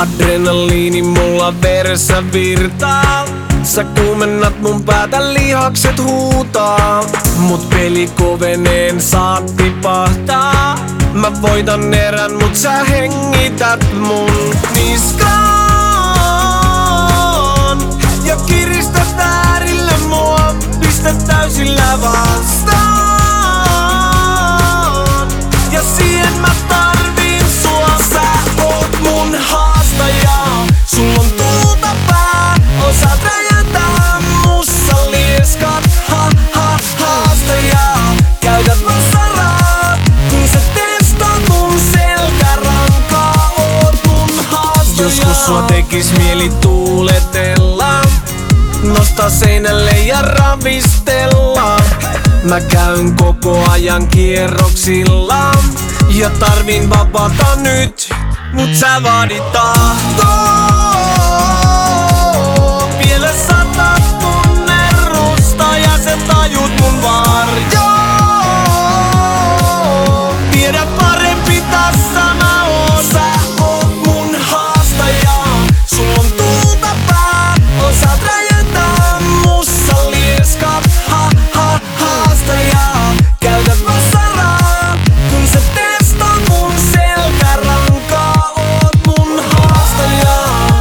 Adrenaliini mulla veressä virtaa. Sä kuumennat mun päätä, lihakset huutaa. Mut peli koveneen saat tipahtaa. Mä voitan erän, mut sä hengität mun niskaan. Ja kiristät äärille mua, pistät täysillä vastaan. Ja siihen mä tarviin sua, sä oot mun haastaja. Sulla on tuulta pää, osaat räjähtää mussa lieskat. Haastaja, käytät vasaraa, kun sä testaat mun selkärankaa. Oot mun haastaja. Joskus sua tekis mieli tuuletella, nostaa seinälle ja ravistella. Mä käyn koko ajan kierroksilla ja tarvin vapaata nyt, mut sä vaadit tahtoa. Vielä sataat mun nerrusta ja sä tajut mun varjoon. Tiedä parempi tässä mä oon, sä oot mun haastaja. Sulla on tuulta pää, osaat räjähtää mussa lieskat. Haastaja, käytät vasaraa, kun sä testaat mun selkärankaa. Oot mun haastaja.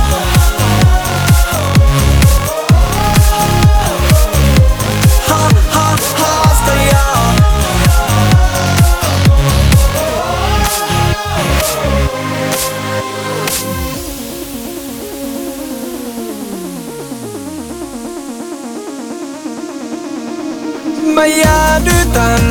Haastaja. Mä jäädytän